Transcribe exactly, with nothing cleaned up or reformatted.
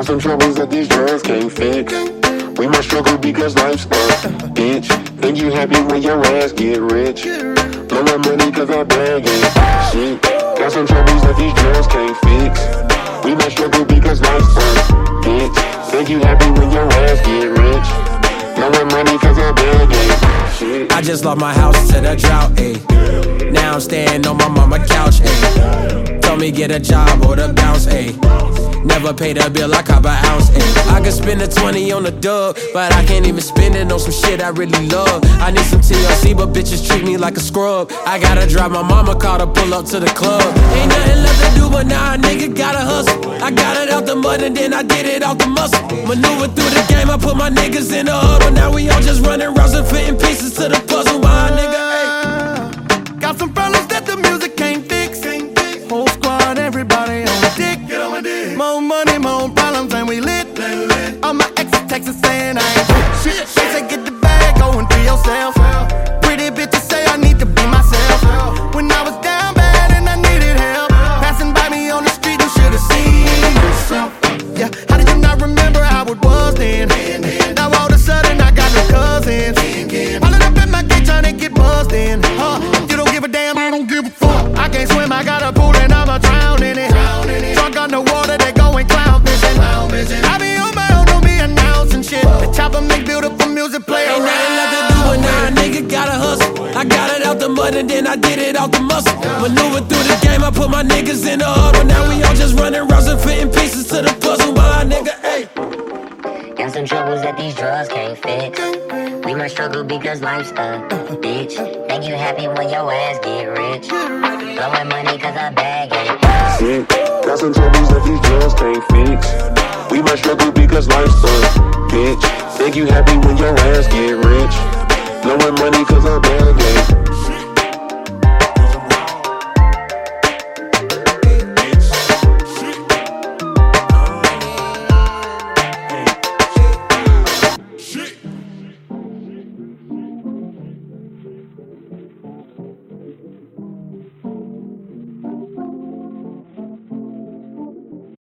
Got some troubles that these drugs can't fix. We must struggle because life's a bitch. Think you happy when your ass get rich. Blowing money cause I bag it. Shit. Got some troubles that these drugs can't fix. We must struggle because life's a bitch. Think you happy when your ass get rich. Blowing money cause I bag it. Shit. I just lost my house to the drought, ayy. Now I'm staying on my mama couch, ayy. Told me get a job or the bounce, ayy. Never paid a bill, I cop an ounce, ayy. I could spend a twenty on the dub, but I can't even spend it on some shit I really love. I need some T L C, but bitches treat me like a scrub. I gotta drive my mama car to pull up to the club. Ain't nothing left to do, but now a nigga gotta hustle. I got it out the mud and then I did it out the muscle. Maneuver through the game, I put my niggas in the huddle. Now we all just running rounds and fitting pieces to the puzzle. My nigga, ayy. Got some problems that the music can't fix. Whole squad, everybody on the dick. More money, more problems, and we lit. All my exes texting saying I ain't shit. They say get the bag, go and free yourself. Pretty bitches say I need to be myself. When I was down bad and I needed help, passing by me on the street, you should've seen yourself. Yeah, how did you not remember how it was then? Now all of a sudden I got no cousins. All up in my gate trying to get buzzed in. Huh? You don't give a damn, I don't give a fuck. I can't swim, I got a pool and I'ma drown in it. Drunk on the water, they going clown fishing. I be on my own, don't be announcing shit. The chopper make beautiful music play around. Ain't nothing left to do, but now a nigga gotta hustle. I got it out the mud and then I did it out the muscle. Maneuver through the game, I put my niggas in the huddle. Now we all just running rounds and fitting pieces to the puzzle. My nigga, ayy. Got some troubles that these drugs can't fix. We must struggle because life's a bitch. Think you happy when your ass get rich. Blowing money cause I bag it. Shit. Got some troubles that these drugs can't fix. We must struggle because life's a bitch. Think you happy when your ass get rich. Blowing money cause I bag it.